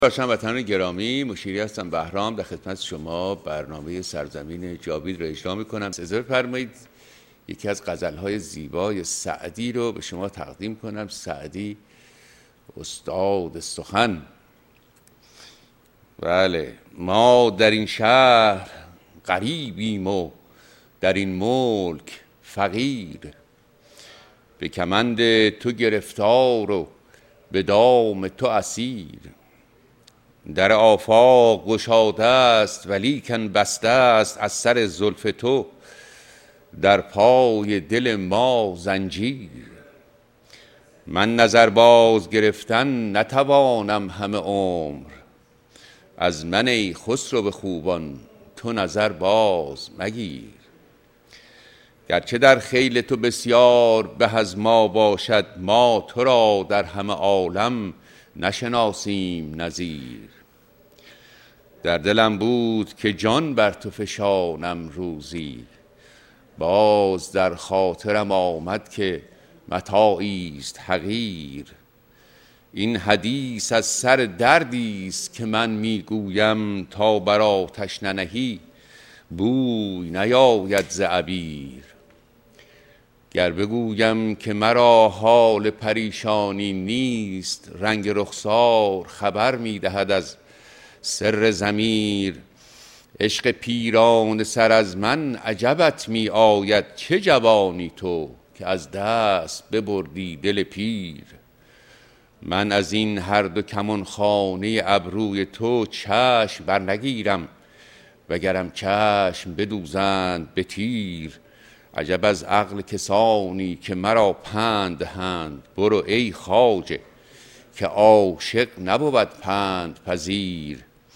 باشم وطنان گرامی، مشیری هستم بهرام، در خدمت شما برنامه سرزمین جاوید را اجرا میکنم. اجازه فرمایید یکی از غزلهای زیبای سعدی رو به شما تقدیم کنم. سعدی استاد سخن. بله، ما در این شهر غریبیم و در این ملک فقیر، به کمند تو گرفتار و به دام تو اسیر. در آفاق گشاده است ولیکن بسته است از سر زلف تو در پای دل ما زنجیر. من نظر باز گرفتن نتوانم همه عمر، از من ای خسرو به خوبان تو نظر باز مگیر. گرچه در خیل تو بسیار به از ما باشد، ما تو را در همه عالم نشناسیم نظیر. در دلم بود که جان بر تو فشانم روزی، باز در خاطرم آمد که متاعی است حقیر. این حدیث از سر دردی است که من میگویم، تا بر آتش ننهی بوی نیاید ز عبیر. گر بگویم که مرا حال پریشانی نیست، رنگ رخسار خبر میدهد از سر ضمیر. عشق پیران سر از من عجبت می آید، چه جوانی تو که از دست ببردی دل پیر. من از این هر دو کمان خانه ابروی تو چشم بر نگیرم، وگرم چشم بدوزند به تیر. عجب از عقل کسانی که مرا پند دهند، برو ای خواجه که عاشق نبود پند پذیر.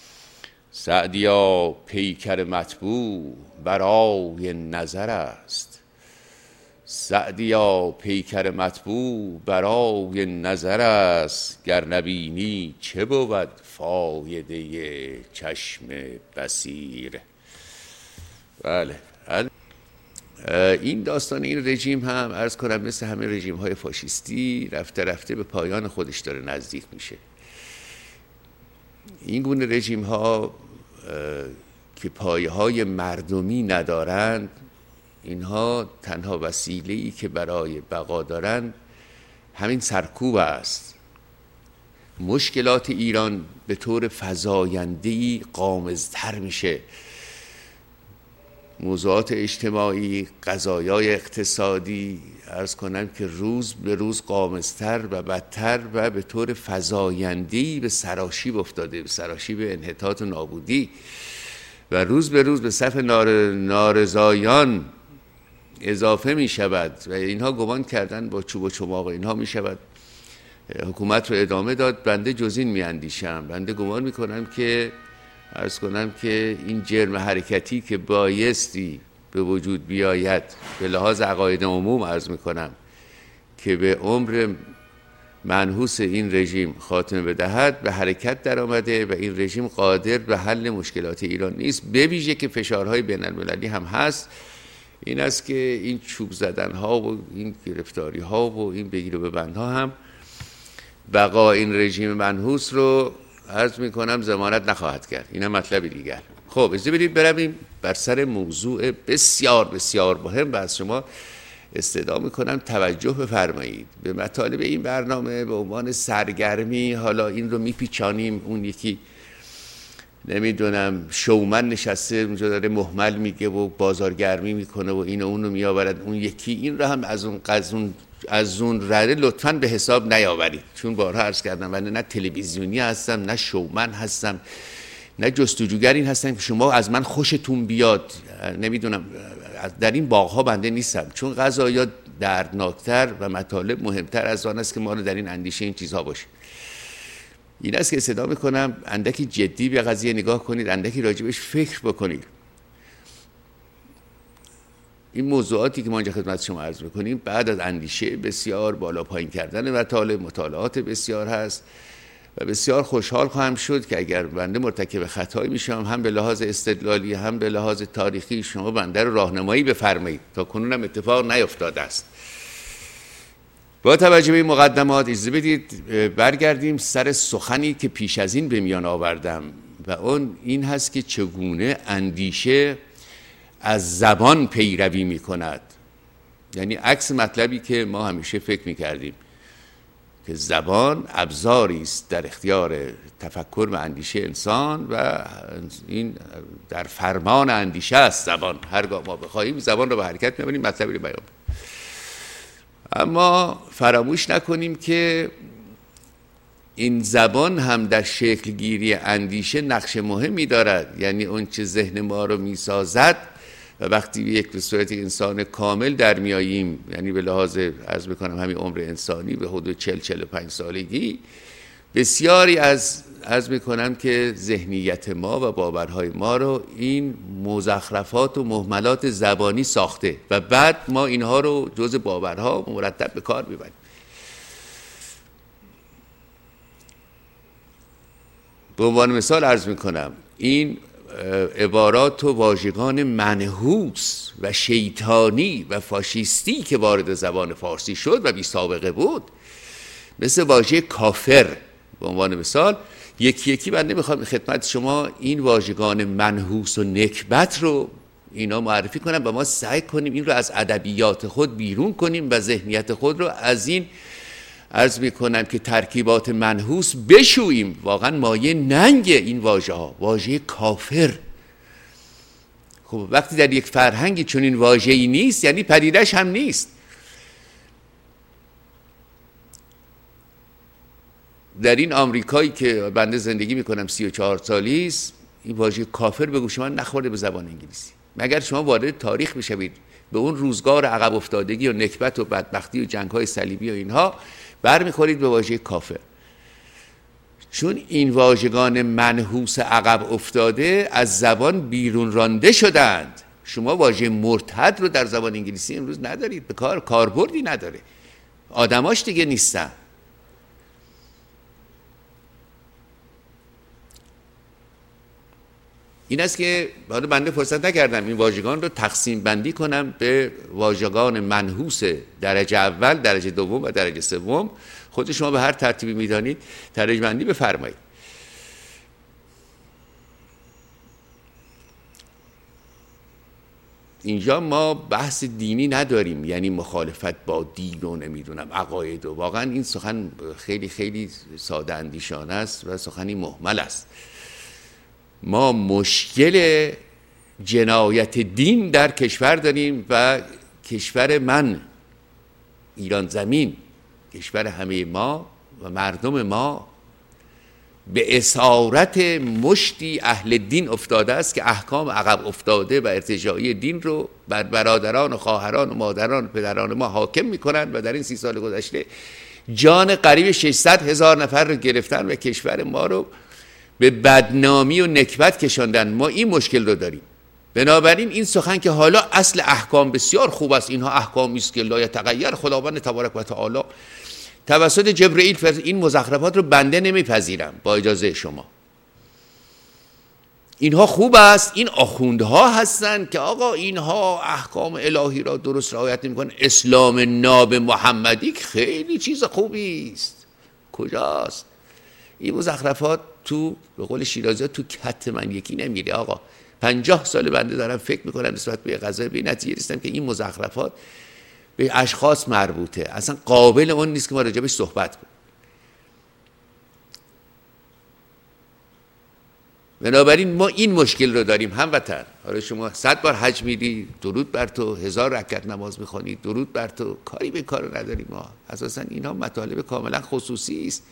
سعدیا پیکر مطبوع برای نظر است، سعدیا پیکر مطبوع برای نظر است. گر نبینی چه بود فایده چشم بصیر. بله، این داستان این رژیم هم عرض کنم مثل همه رژیم های فاشیستی رفته رفته به پایان خودش داره نزدیک میشه. این گونه رژیم ها که پایه های مردمی ندارند، اینها تنها وسیله‌ای که برای بقا دارند همین سرکوب است. مشکلات ایران به طور فزاینده‌ای غامض‌تر میشه، موضوعات اجتماعی، قضایای اقتصادی عرض کنم که روز به روز غامض‌تر و بدتر و به طور فزاینده‌ای به سراشیب افتاده، به سراشیب انحطاط و نابودی، و روز به روز به صف نارضایان اضافه می شود و اینها گمان کردن با چوب و چماق اینها می شود حکومت رو ادامه داد. بنده جز این می اندیشم. بنده گمان می کنم که عرض کنم که این جرم حرکتی که بایستی به وجود بیاید به لحاظ عقاید عموم عرض می کنم که به عمر منحوس این رژیم خاتمه بدهد، به حرکت در آمده و این رژیم قادر به حل مشکلات ایران نیست، به ویژه که فشارهای بین المللی هم هست. این است که این چوب زدن ها و این گرفتاری ها و این بگیر و ببند ها هم بقا این رژیم منحوس رو عرض می کنم ضمانت نخواهد کرد. این هم مطلب دیگر. خب اجازه بدید برویم بر سر موضوع بسیار بسیار مهم و از شما استدعا می کنم توجه بفرمایید به مطالب این برنامه به عنوان سرگرمی. حالا این رو میپیچانیم، اون یکی نمیدونم شومن نشسته اونجا داره محمل میگه و بازارگرمی میکنه و این و اون رو میآورد، اون یکی این رو هم از اون رده لطفاً به حساب نیاورید، چون بارها عرض کردم من نه تلویزیونی هستم، نه شومن هستم، نه جستجوگر این هستم که شما از من خوشتون بیاد. نمیدونم، در این باغ‌ها بنده نیستم، چون قضایا دردناکتر و مطالب مهمتر از آن است که ما رو در این اندیشه این چیزها باشه. این است که صدا میکنم اندکی جدی به قضیه نگاه کنید، اندکی راجبش فکر بکنید. این موضوعاتی که ما اینجا خدمت شما عرض میکنیم بعد از اندیشه بسیار بالا پایین کردن مطالعات بسیار هست و بسیار خوشحال خواهم شد که اگر بنده مرتکب خطایی میشم هم به لحاظ استدلالی هم به لحاظ تاریخی شما بنده رو راهنمایی بفرمایید. تا کنون هم اتفاق نیفتاده است. با توجه به این مقدمات اجازه بدید برگردیم سر سخنی که پیش از این به میان آوردم و اون این هست که چگونه اندیشه از زبان پیروی می کند. یعنی عکس مطلبی که ما همیشه فکر می کردیم که زبان ابزاری است در اختیار تفکر و اندیشه انسان و این در فرمان اندیشه است. زبان هرگاه ما بخواهیم زبان رو به حرکت می‌آوریم، مطلبی رو بیان. اما فراموش نکنیم که این زبان هم در شکل گیری اندیشه نقش مهمی دارد. یعنی اون چه ذهن ما رو میسازد و وقتی به صورت انسان کامل در میاییم، یعنی به لحاظ عرض میکنم همین عمر انسانی به حدود 40-45 سالگی، بسیاری از عرض میکنم که ذهنیت ما و باورهای ما رو این مزخرفات و مهملات زبانی ساخته و بعد ما اینها رو جز باورها مرتب به کار میبریم. به عنوان مثال عرض میکنم این عبارات و واژگان منحوس و شیطانی و فاشیستی که وارد زبان فارسی شد و بی سابقه بود، مثل واژه کافر به عنوان مثال، یکی یکی من نمیخوام خدمت شما این واژگان منحوس و نکبت رو اینا معرفی کنم و ما سعی کنیم این رو از ادبیات خود بیرون کنیم و ذهنیت خود رو از این عرض میکنم که ترکیبات منحوس بشوییم. واقعا مایه ننگ این واژه ها، واژه کافر. خب وقتی در یک فرهنگی چون این واژه‌ای نیست، یعنی پدیدش هم نیست. در این آمریکایی که بنده زندگی میکنم 34 سالی است، این واژه کافر به گوش من نخورده به زبان انگلیسی. مگر شما وارد تاریخ بشوید به اون روزگار عقب افتادگی و نکبت و بدبختی و جنگ‌های صلیبی و اینها، برمیخورید به واژه کافر. چون این واژگان منحوس عقب افتاده از زبان بیرون رانده شدند. شما واژه مرتد رو در زبان انگلیسی امروز ندارید، به کاربردی نداره، آدماش دیگه نیستن. این است که حالا بنده فرصت نکردم این واژگان رو تقسیم بندی کنم به واژگان منحوس درجه اول، درجه دوم و درجه سوم. خود شما به هر ترتیبی میدانید درجه بندی بفرمایید. اینجا ما بحث دینی نداریم، یعنی مخالفت با دین و نمیدونم عقاید و واقعا این سخن خیلی خیلی ساده اندیشانه است و سخنی مهمل است. ما مشکل جنایت دین در کشور داریم و کشور من، ایران زمین، کشور همه ما و مردم ما به اسارت مشتی اهل دین افتاده است که احکام عقب افتاده و ارتجاعی دین رو بر برادران و خواهران و مادران و پدران ما حاکم میکنند و در این 30 سال گذشته جان قریب 600,000 نفر رو گرفتن و کشور ما رو به بدنامی و نکبت کشاندن. ما این مشکل رو داریم. بنابراین این سخن که حالا اصل احکام بسیار خوب است، اینها احکامی است که لا یتغیر، خداوند تبارک و تعالی توسط جبرئیل این مزخرفات رو بنده نمیپذیرم با اجازه شما. اینها خوب است، این آخوندها هستند که آقا اینها احکام الهی را درست رعایت نمی‌کنن. اسلام ناب محمدی خیلی چیز خوبی است. کجاست؟ این مزخرفات تو به قول شیرازی‌ها تو کت من یکی نمیره آقا. 50 سال بنده دارم فکر میکنم نسبت به قضیه، به نتیجه رسیدم که این مزخرفات به اشخاص مربوطه، اصلا قابل اون نیست که ما راجبش صحبت کنیم. بنابراین ما این مشکل رو داریم هموطن. حالا شما 100 بار حج میری، درود بر تو، 1000 رکعت نماز میخونی، درود بر تو، کاری به کارو نداریم ما. اساسا اینا مطالب کاملا خصوصی است.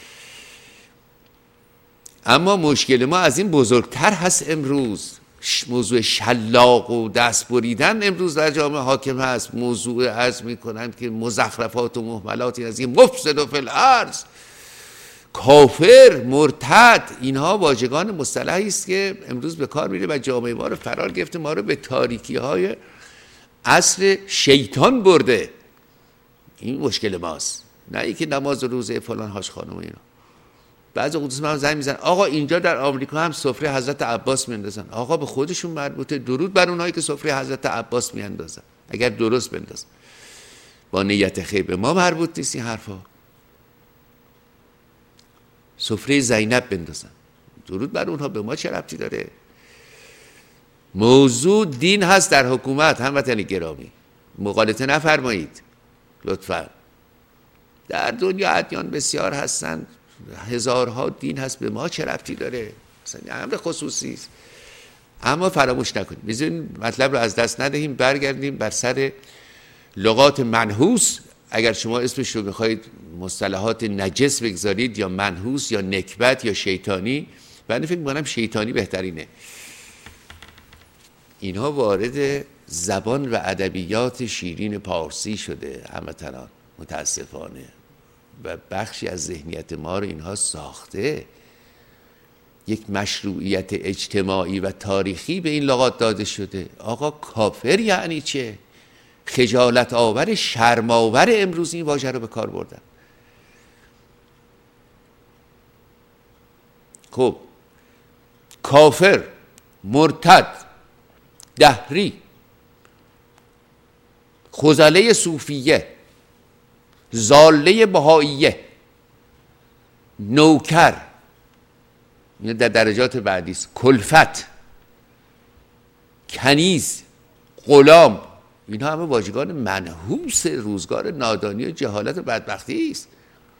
اما مشکل ما از این بزرگتر هست. امروز موضوع شلاق و دست بریدن امروز در جامعه حاکم هست. موضوع عرض میکنن که مزخرفات و مهملات از این مفسد و فی الارض، کافر، مرتد، اینها واژگان مصطلحی است که امروز به کار میره و جامعه ما رو فرار گرفته، ما رو به تاریکی های اصل شیطان برده. این مشکل ماست، نه اینکه نماز و روزه فلان هاش خانم و اینا. بعضی قدوس من زنگ میزنن آقا اینجا در آمریکا هم سفره حضرت عباس میاندازن. آقا به خودشون مربوطه، درود بر اونایی که سفره حضرت عباس میاندازن اگر درست بندازن. با نیت خیر به ما مربوط نیست این حرفا. سفره زینب بندازن، درود بر اونها، به ما چه ربطی داره؟ موضوع دین هست در حکومت. هموطن گرامی مغالطه نفرمایید لطفا. در دنیا ادیان بسیار هستند، هزارها دین هست، به ما چه ربطی داره؟ مثلا امر خصوصی است. اما فراموش نکنیم، بذارین مطلب رو از دست ندهیم، برگردیم بر سر لغات منحوس. اگر شما اسمش رو بخواید مصطلحات نجس بگذارید، یا منحوس یا نکبت یا شیطانی، من فکر می‌کنم شیطانی بهترینه. اینها وارد زبان و ادبیات شیرین پارسی شده هموطنان، متاسفانه، و بخشی از ذهنیت ما رو اینها ساخته. یک مشروعیت اجتماعی و تاریخی به این لغات داده شده. آقا کافر یعنی چه؟ خجالت آور، شرم آور امروز این واژه رو به کار بردن. خب کافر، مرتد، دهری، خزله صوفیه، ضاله بهائیه، نوکر، این در درجات بعدی است، کلفت، کنیز، غلام، اینها همه واژگان منحوس روزگار نادانی و جهالت و بدبختی است.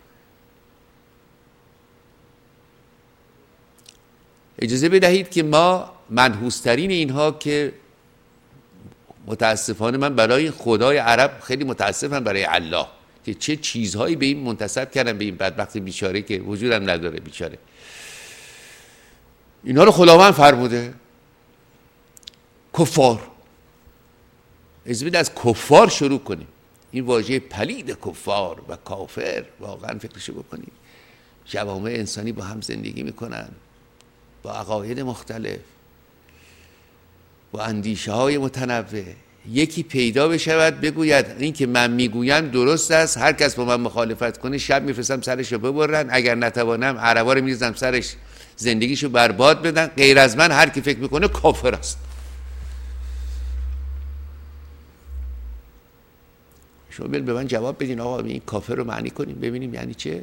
اجازه بدهید که ما منحوس‌ترین اینها، که متاسفانه من برای خدای عرب خیلی متاسفم، برای الله که چه چیزهایی به این منتسب کردن، به این بدبخت بیچاره که وجودم نداره بیچاره، اینها رو خداوند فرموده کفار. اجازه بدید از کفار شروع کنیم. این واژه پلید کفار و کافر، واقعا فکرشو بکنید. جوامع انسانی با هم زندگی میکنن، با عقاید مختلف، با اندیشه های متنوع. یکی پیدا بشود بگوید این که من میگویم درست است، هر کس با من مخالفت کنه شب میفرستم سرش رو ببرن، اگر نتوانم عربا رو میریزم سرش زندگیشو برباد بدن، غیر از من هر کی فکر میکنه کافر است. شما به من جواب بدین آقا این کافر رو معنی کنیم ببینیم یعنی چه؟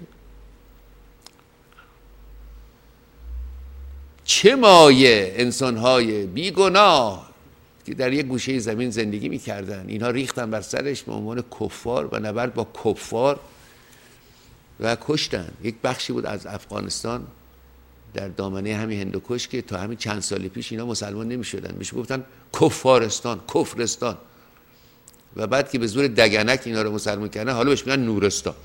چه مایه انسان‌های بیگناه که در یک گوشه زمین زندگی می‌کردن، اینها ریختن بر سرش به عنوان کفار و نبرد با کفار و کشتن. یک بخشی بود از افغانستان در دامنه همین هندوکش که تا همین چند سال پیش اینا مسلمان نمی‌شدن، بهش گفتن کفارستان، کفرستان، و بعد که به زور دگنک اینا رو مسلمان کردن حالا بهش میگن نورستان.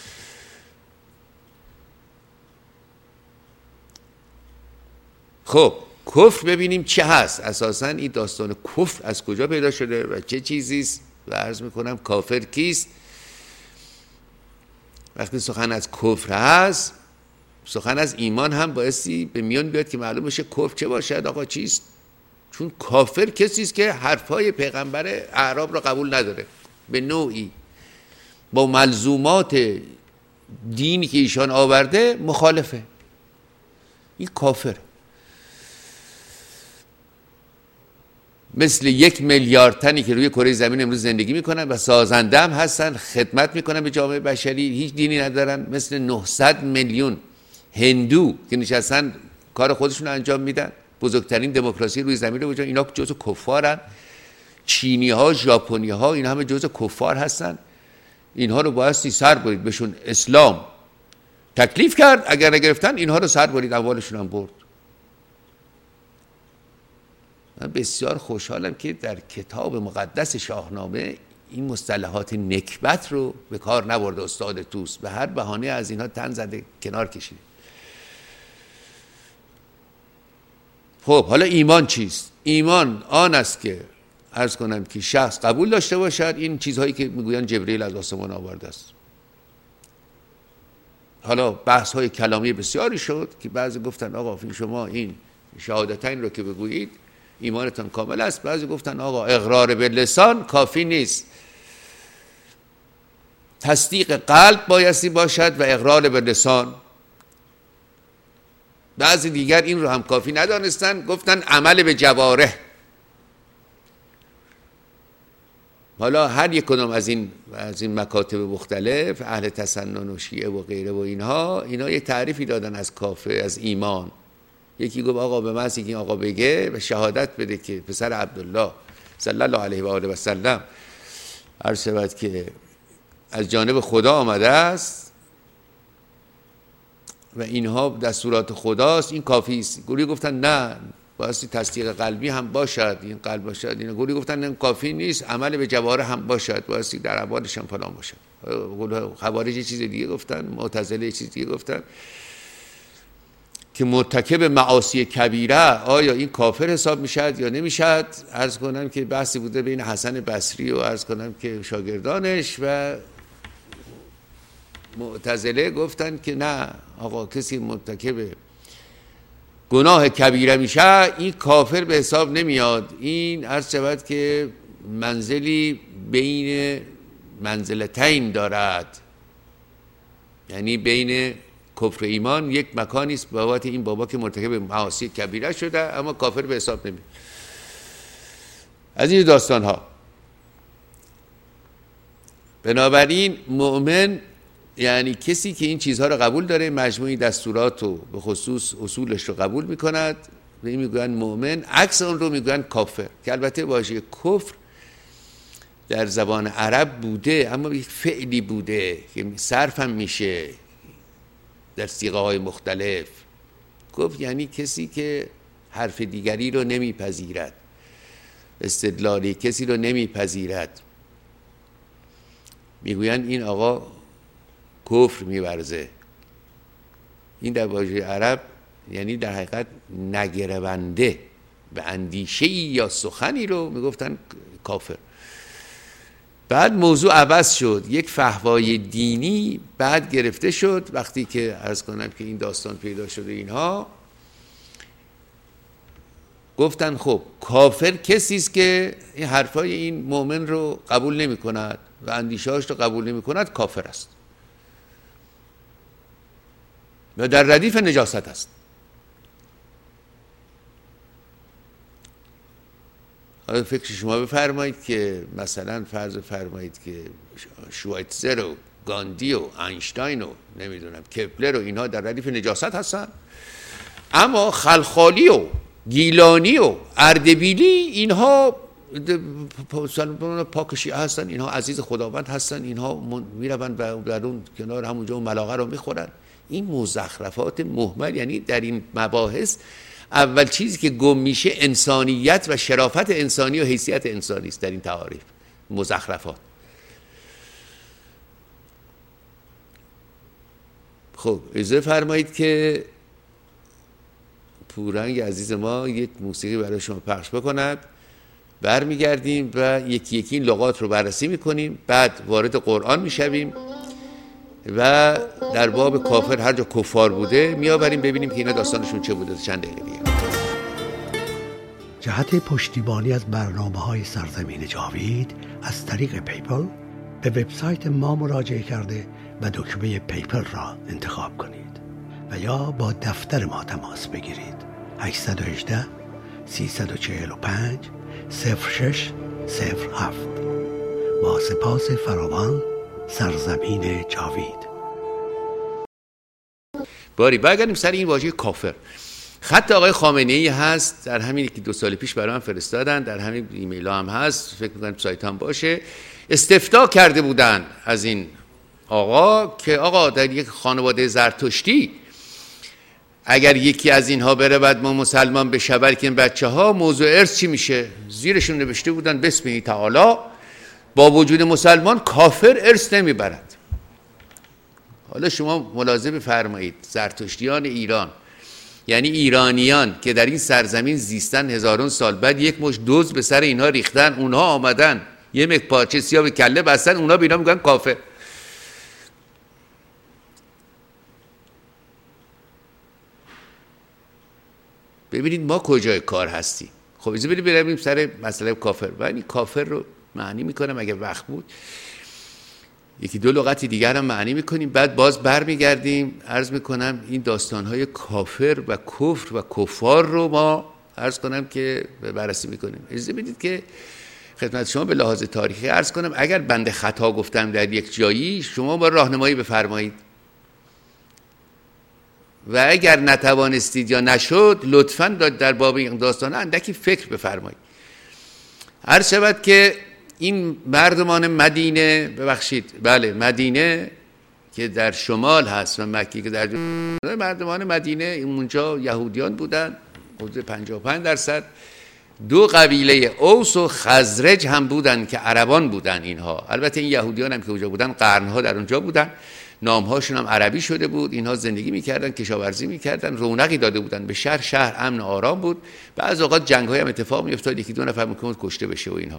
خب کفر ببینیم چه هست. اساساً این داستان کفر از کجا پیدا شده و چه چیزیست و عرض میکنم کافر کیست. وقتی سخن از کفر هست، سخن از ایمان هم بایستی به میان بیاد که معلوم بشه کفر چه باشد آقا چیست. چون کافر کسی است که حرفای پیغمبر اعراب را قبول نداره، به نوعی با ملزومات دینی که ایشان آورده مخالفه، این کافر. مثل 1 میلیارد تنی که روی کره زمین امروز زندگی میکنن و سازنده هم هستن، خدمت میکنن به جامعه بشری، هیچ دینی ندارن، مثل 900 میلیون هندو که نشستن کار خودشون رو انجام میدن، بزرگترین دموکراسی روی زمین رو بجا، اینا جزء کفارن. چینی ها، ژاپنی ها، اینا همه جزء کفار هستن. اینها رو بایستی سر برید، بهشون اسلام تکلیف کرد، اگر نگرفتن اینها رو سر برید، اموالشون هم برد. من بسیار خوشحالم که در کتاب مقدس شاهنامه این مصطلحات نکبت رو به کار نبرده استاد طوس، به هر بهانه از اینها تن زده کنار کشیده. خب حالا ایمان چیست؟ ایمان آن است که عرض کنم که شخص قبول داشته باشد این چیزهایی که میگویند جبرئیل از آسمان آورده است. حالا بحث های کلامی بسیاری شد که بعضی گفتن آقا شما این شهادتین رو که بگویید ایمانتان کامل است، بعضی گفتن آقا اقرار به لسان کافی نیست، تصدیق قلب بایستی باشد و اقرار به لسان. بعضی دیگر این رو هم کافی ندانستن، گفتن عمل به جوارح. حالا هر یک کدام از این مکاتب مختلف، اهل تسنن و شیعه و غیره و اینها یک تعریفی دادن از کافر، از ایمان. یکی گفت آقا به محض اینکه آقا بگه و شهادت بده که پسر عبدالله صلی الله علیه و آله و سلم عرض شود که از جانب خدا آمده است و اینها دستورات خداست، این کافی است. گروهی گفتن نه، بایستی تصدیق قلبی هم باشد، این قلب باشد. این گروهی گفتن نه کافی نیست، عمل به جوارح هم باشد، بایستی در اعمالش هم فلان باشد. خوارج چیز دیگه گفتن، معتزله چیز دیگه گفتن که مرتکب معاصی کبیره آیا این کافر حساب میشد یا نمیشد. عرض کنم که بحثی بوده بین حسن بصری و عرض کنم که شاگردانش و معتزله گفتن که نه آقا کسی مرتکب گناه کبیره میشه این کافر به حساب نمیاد. این عرض شود که منزلی بین منزلتین دارد، یعنی بین کفر ایمان یک مکانی است بابت این بابا که مرتکب معاصی کبیره شده اما کافر به حساب نمیاد. از این داستان ها. بنابراین مؤمن یعنی کسی که این چیزها رو قبول داره، مجموعی دستورات رو به خصوص اصولش رو قبول میکند و این میگوین مؤمن. عکس اون رو میگوین کافر، که البته واژه کفر در زبان عرب بوده اما یک فعلی بوده که صرف هم میشه در صیغه های مختلف. کفر یعنی کسی که حرف دیگری رو نمیپذیرد، استدلالی کسی رو نمیپذیرد. میگوین این آقا کفر میورزه. این در واژه عرب یعنی در حقیقت نگرونده به اندیشه‌ای یا سخنی رو میگفتن کافر. بعد موضوع عوض شد، یک فحوای دینی بعد گرفته شد وقتی که عرض کنم که این داستان پیدا شده. اینها گفتن خب کافر کسی است که این حرفای این مؤمن رو قبول نمی کند و اندیشه‌هاش رو قبول نمی کند، کافر است و در ردیف نجاست است. حالا فکر شما بفرمایید که مثلا فرض فرمایید که شوایتزر و گاندی و اینشتین و نمیدونم کپلر و اینها در ردیف نجاست هستن، اما خلخالی و گیلانی و اردبیلی اینها پاک شیعه هستن، اینها عزیز خداوند هستن، اینها میروند و در اون کنار همونجا اون ملاقه رو میخورن. این مزخرفات مهمل، یعنی در این مباحث اول چیزی که گم میشه انسانیت و شرافت انسانی و حیثیت انسانی است. در این تعاریف مزخرفات. خب اجازه فرمایید که پورنگ عزیز ما یک موسیقی برای شما پخش بکند، برمیگردیم و یکی یکی این لغات رو بررسی میکنیم، بعد وارد قرآن میشویم و در باب کافر هر جا کفار بوده میآوریم ببینیم که اینا داستانشون چه بوده. چند دقیقه دیگه. جهت پشتیبانی از برنامه‌های سرزمین جاوید از طریق پیپل به وبسایت ما مراجعه کرده و دکمه پیپل را انتخاب کنید و یا با دفتر ما تماس بگیرید. 818 345 0607. با سپاس فراوان. سرزمین جاوید. باری برگردیم سر این واژه کافر. خط آقای خامنه‌ای هست، در همین که 2 سال پیش برای من فرستادن، در همین ایمیل هم هست، فکر می‌کنم سایت هم باشه. استفتاء کرده بودن از این آقا که آقا در یک خانواده زرتشتی اگر یکی از اینها بره بعد ما مسلمان بشود که این بچه‌ها موضوع ارث چی میشه؟ زیرشون نوشته بودن بسم تعالی با وجود مسلمان کافر ارث نمیبرد. حالا شما ملاحظه بفرمایید زرتشتیان ایران، یعنی ایرانیان که در این سرزمین زیستن هزاران سال، بعد یک مش دوز به سر اینها ریختن، اونها آمدن یه مک پارچه سیاه به کله بستن، اونها به اینا میگن کافر. ببینید ما کجای کار هستیم. خب از بریم سر مسئله کافر. من کافر رو معنی میکنم اگه وقت بود یکی 2 لغتی دیگر هم معنی میکنیم، بعد باز برمیگردیم عرض میکنم این داستانهای کافر و کفر و کفار رو ما عرض کنم که بررسی میکنیم. اجازه بدید که خدمت شما به لحاظ تاریخی عرض کنم اگر بنده خطا گفتم در یک جایی شما با راهنمایی بفرمایید و اگر نتوانستید یا نشد لطفاً در باب این داستان اندکی فکر بفرمایید. عرض شود که این مردمان مدینه، ببخشید بله مدینه که در شمال هست و مکی که در مردمان مدینه اونجا یهودیان بودن حدود 55%. دو قبیله اوس و خزرج هم بودن که عربان بودن اینها. البته این یهودیان هم که اونجا بودن قرنها در اونجا بودن، نامهاشون هم عربی شده بود. اینها زندگی میکردن، کشاورزی میکردن، رونقی داده بودن به شهر. شهر امن و آرام بود. بعض اوقات جنگ‌های هم اتفاق میافتاد، یکی دو نفر ممکن بود کشته بشه و اینها.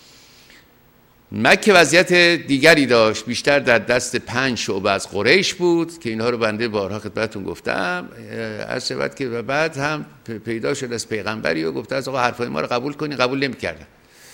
مکه وضعیت دیگری داشت، بیشتر در دست 5 شعبه از قریش بود که اینها رو بنده بارها خدمتتون گفتم. عرض شود که و بعد هم پیدا شد از پیغمبری و گفته از آقا حرفای ما رو قبول کنی، قبول نمی‌کردن.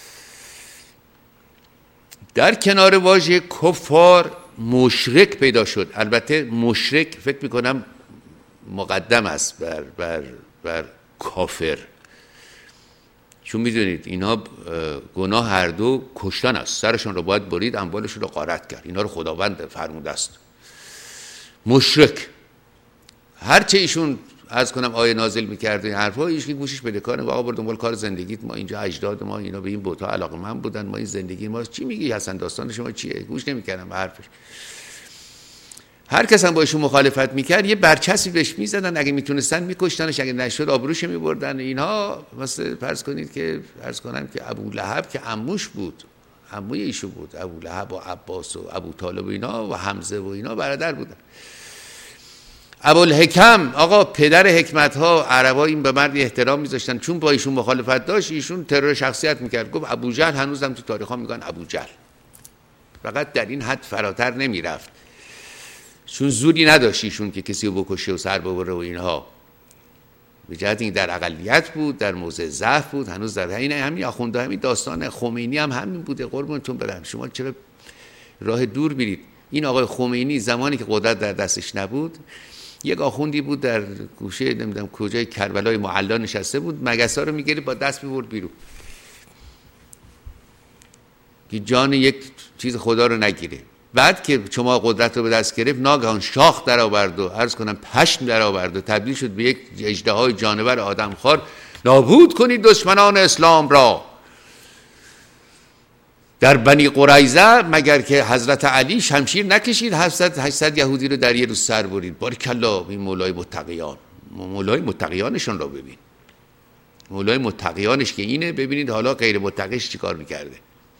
در کنار واژه کفار مشرک پیدا شد. البته مشرک فکر می‌کنم مقدم است بر کافر، چون میدونید اینها گناه هر دو کشتن است، سرشون رو باید برید، اموالشون رو غارت کرد. اینا رو خداوند فرموده است. مشرک هرچه ایشون عرض کنم آیه نازل می‌کرد این حرفا ایش که گوشش بدهکاره، واقعا برو دنبال کار زندگیت، ما اینجا اجداد ما اینا به این بت‌ها علاقه‌مند بودن، ما این زندگی ما چی میگی اصلا، داستان شما چیه؟ گوش نمی‌کردم به حرفش. هر کس هم با ایشون مخالفت میکرد یه برچسبی بهش میزدن، اگه میتونستن میکشتنش، اگه نشد آبروش میبردن. اینها مثلا فرض کنید که عرض کنم که ابولهب که عموش بود، عموی ایشون بود، ابولهب و عباس و ابوطالب و اینا و حمزه و اینا برادر بودن. ابوالحکم آقا پدر حکمت ها، عربا این به مرد احترام میذاشتن، چون با ایشون مخالفت داشت ایشون ترور شخصیت میکرد. گفت ابوجهل، هنوزم تو تاریخ ها میگن ابوجهل، فقط در این حد فراتر نمیرفت چون زوری نداشت ایشون که کسی رو بکشه و سر ببره و اینها. به جهت این در اقلیت بود، در موضع ضعف بود. هنوز در همین آخونده همین داستان خمینی هم همین بوده. قربونتون برم، شما چرا راه دور میرید؟ این آقای خمینی زمانی که قدرت در دستش نبود، یک آخوندی بود در گوشه نمیدونم کجای کربلای معلا نشسته بود، مگسا رو میگیره با دست میبرد بیرون که جان یک چیز خدا رو نگیره. بعد که شما قدرت رو به دست گرفت ناگهان شاخ در آورد و عرض کنم پشم در آورد و تبدیل شد به یک اژدهای جانور آدمخوار. نابود کنید دشمنان اسلام را. در بنی قریظه مگر که حضرت علی شمشیر نکشید 700 یهودی رو در یه روز سر برید؟ بارکالله. این مولای متقیان، مولای متقیانشون رو ببین، مولای متقیانش که اینه، ببینید حالا غیر متقیش چیکار میکرده.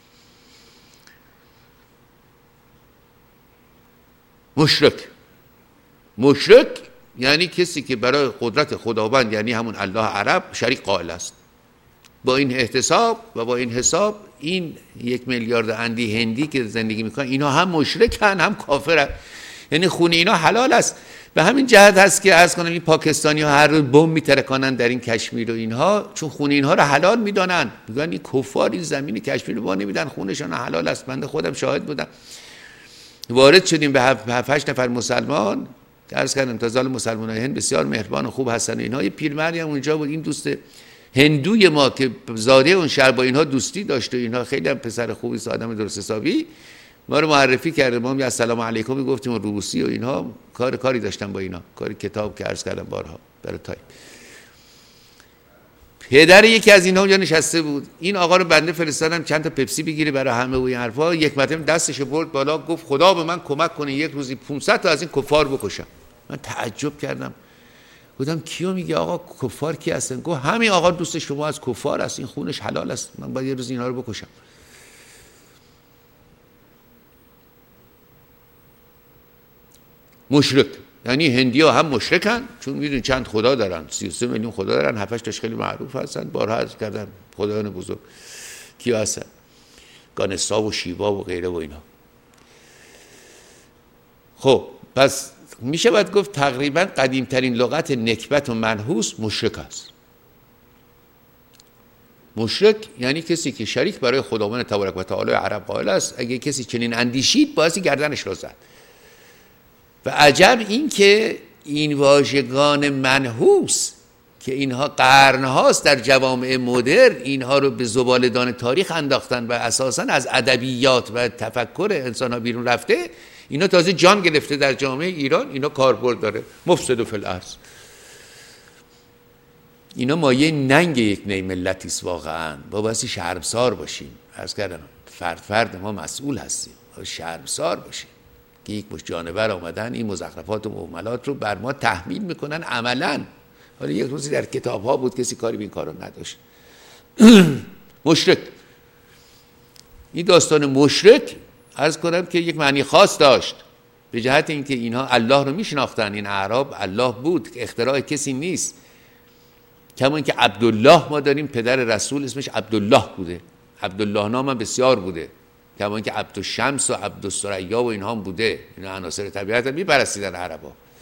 مشرک یعنی کسی که برای قدرت خداوند، یعنی همون الله عرب، شریک قائل است. با این احتساب و با این حساب این 1 میلیارد اندی هندی که زندگی میکنن اینا هم مشرکن هم کافرن، یعنی خون اینا حلال است. به همین جهت هست که عرض کنم این پاکستانی ها هر روز بمب میترکانن در این کشمیر و اینها، چون خون اینها رو حلال میدانن. میگن این کفار این زمین کشمیر رو نمیدن، خونشان حلال است. بنده خودم شاهد بودم. وارد شدیم به 7-8 نفر مسلمان، عرض کردم تازال مسلمانای هند بسیار مهربان و خوب هستن. اینها یه پیرمردی هم اونجا بود، این دوست هندوی ما که زاده اون شهر با اینها دوستی داشت و اینها خیلی هم پسر خوبی است، آدم درست حسابی، ما رو معرفی کرده. ما هم السلام علیکم میگفتیم و روسی و اینها کاری داشتن با اینا، کاری کتاب که عرض کردم بارها برای تای. پدر یکی از اینها اونجا نشسته بود. این آقا رو بنده فرستادم چند تا پپسی بگیره برای همه و این حرفا. یک مرتبه دستش برد بالا گفت خدا به من کمک کنه یک روزی 500 تا از این کفار بکشم. من تعجب کردم، گفتم کیو میگه آقا؟ کفار کی هستن؟ گفت همین آقا دوست شما از کفار است، این خونش حلال است، من باید یه روز اینا رو بکشم. مشرک یعنی هندی‌ها هم مشرکن، چون میدونید چند خدا دارن، 33 میلیون خدا دارن، 7-8 تاش خیلی معروف هستن، بارها عرض کردم خدایان بزرگ کیا هستن، گانسا و شیوا و غیره و اینا. خب پس میشه باید گفت تقریبا قدیمترین لغت نکبت و منحوس مشرک است. مشرک یعنی کسی که شریک برای خداوند تبارک و تعالی عرب قائل است. اگه کسی چنین اندیشید بایستی گردنش را زد. و عجب این که این واژگان منحوس که اینها قرنهاست در جوامع مدرن اینها رو به زباله‌دان تاریخ انداختن و اساساً از ادبیات و تفکر انسان‌ها بیرون رفته، اینا تازه جان گرفته در جامعه ایران، اینا کاربرد داره. مفسد فی الارض. اینا مایه ننگ یک نی ملتی است واقعا. بایستی شرمسار باشیم. عرض کردم فرد ما مسئول هستیم. شرمسار باشیم که یک مشت جانور آمدن این مزخرفات و مهملات رو بر ما تحمیل میکنن عملاً. حالا یک روزی در کتاب ها بود کسی کاری به این کارا نداشت. مشرک، این داستان مشرک عرض کنم که یک معنی خاص داشت به جهت اینکه اینها الله رو میشناختن. این اعراب الله بود، اختراع کسی نیست. کما اینکه عبدالله ما داریم، پدر رسول اسمش عبدالله بوده، عبدالله نام هم بسیار بوده. کما اینکه عبدالشمس و عبدالثریا و اینها هم بوده. اینا عناصر طبیعت هم میپرستیدن عربا.